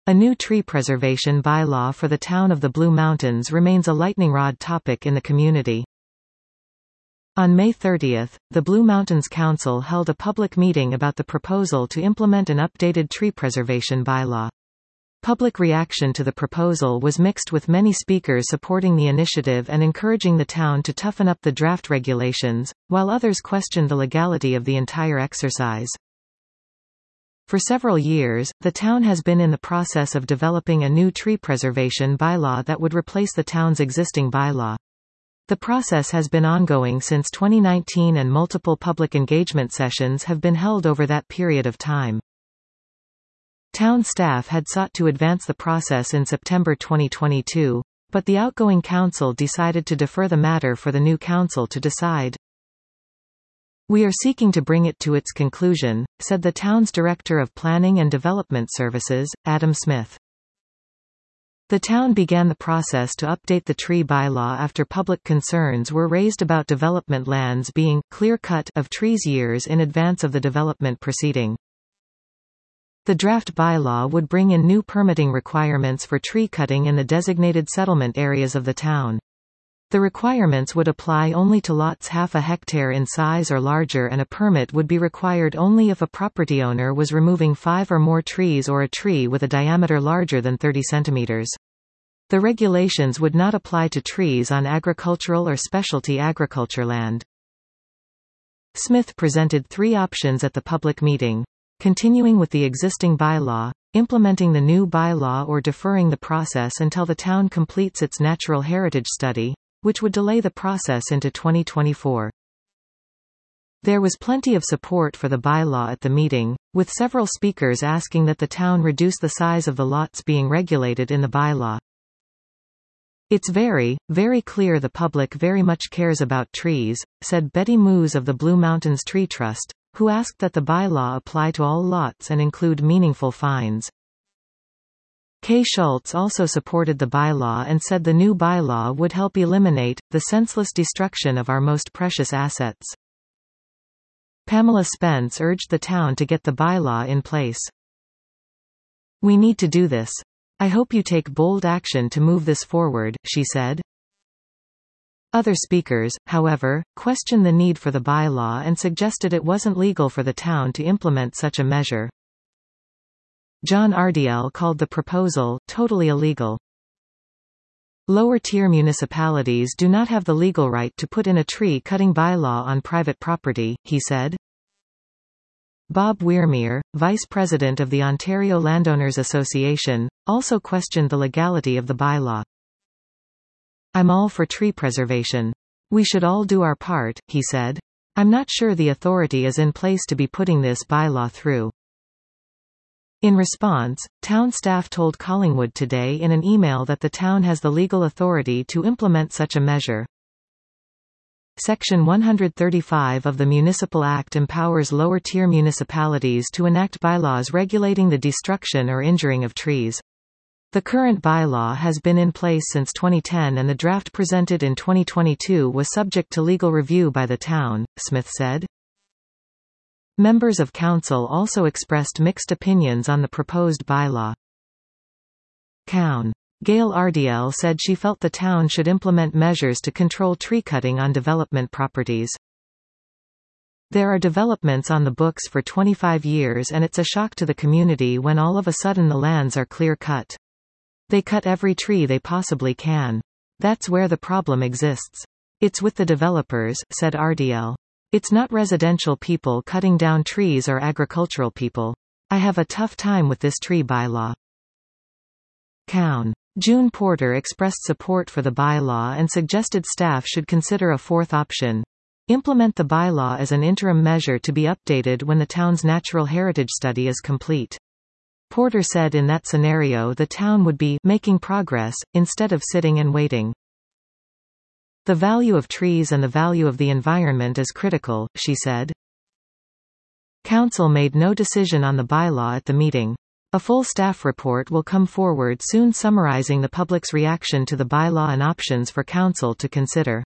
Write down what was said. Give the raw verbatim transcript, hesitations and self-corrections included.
A new tree preservation bylaw for the town of the Blue Mountains remains a lightning rod topic in the community. On May thirtieth, the Blue Mountains Council held a public meeting about the proposal to implement an updated tree preservation bylaw. Public reaction to the proposal was mixed, with many speakers supporting the initiative and encouraging the town to toughen up the draft regulations, while others questioned the legality of the entire exercise. For several years, the town has been in the process of developing a new tree preservation bylaw that would replace the town's existing bylaw. The process has been ongoing since twenty nineteen, and multiple public engagement sessions have been held over that period of time. Town staff had sought to advance the process in September twenty twenty-two, but the outgoing council decided to defer the matter for the new council to decide. "We are seeking to bring it to its conclusion," said the town's Director of Planning and Development Services, Adam Smith. The town began the process to update the tree bylaw after public concerns were raised about development lands being clear-cut of trees years in advance of the development proceeding. The draft bylaw would bring in new permitting requirements for tree cutting in the designated settlement areas of the town. The requirements would apply only to lots half a hectare in size or larger, and a permit would be required only if a property owner was removing five or more trees or a tree with a diameter larger than thirty centimeters. The regulations would not apply to trees on agricultural or specialty agriculture land. Smith presented three options at the public meeting: continuing with the existing bylaw, implementing the new bylaw, or deferring the process until the town completes its natural heritage study, which would delay the process into twenty twenty-four. There was plenty of support for the bylaw at the meeting, with several speakers asking that the town reduce the size of the lots being regulated in the bylaw. "It's very, very clear the public very much cares about trees," said Betty Moose of the Blue Mountains Tree Trust, who asked that the bylaw apply to all lots and include meaningful fines. Kay Schultz also supported the bylaw and said the new bylaw would help eliminate the senseless destruction of our most precious assets. Pamela Spence urged the town to get the bylaw in place. "We need to do this. I hope you take bold action to move this forward," she said. Other speakers, however, questioned the need for the bylaw and suggested it wasn't legal for the town to implement such a measure. John Ardiel called the proposal totally illegal. Lower-tier municipalities do not have the legal right to put in a tree-cutting bylaw on private property, he said. Bob Weirmere, vice president of the Ontario Landowners Association, also questioned the legality of the bylaw. "I'm all for tree preservation. We should all do our part," he said. "I'm not sure the authority is in place to be putting this bylaw through." In response, town staff told Collingwood Today in an email that the town has the legal authority to implement such a measure. Section one hundred thirty-five of the Municipal Act empowers lower-tier municipalities to enact bylaws regulating the destruction or injuring of trees. The current bylaw has been in place since twenty ten, and the draft presented in twenty twenty-two was subject to legal review by the town, Smith said. Members of council also expressed mixed opinions on the proposed bylaw. Cown. Gail Ardiel said she felt the town should implement measures to control tree cutting on development properties. "There are developments on the books for twenty-five years, and it's a shock to the community when all of a sudden the lands are clear-cut. They cut every tree they possibly can. That's where the problem exists. It's with the developers," said Ardiel. "It's not residential people cutting down trees or agricultural people. I have a tough time with this tree bylaw." Cown. June Porter expressed support for the bylaw and suggested staff should consider a fourth option: implement the bylaw as an interim measure to be updated when the town's natural heritage study is complete. Porter said in that scenario the town would be making progress, instead of sitting and waiting. "The value of trees and the value of the environment is critical," she said. Council made no decision on the bylaw at the meeting. A full staff report will come forward soon summarizing the public's reaction to the bylaw and options for council to consider.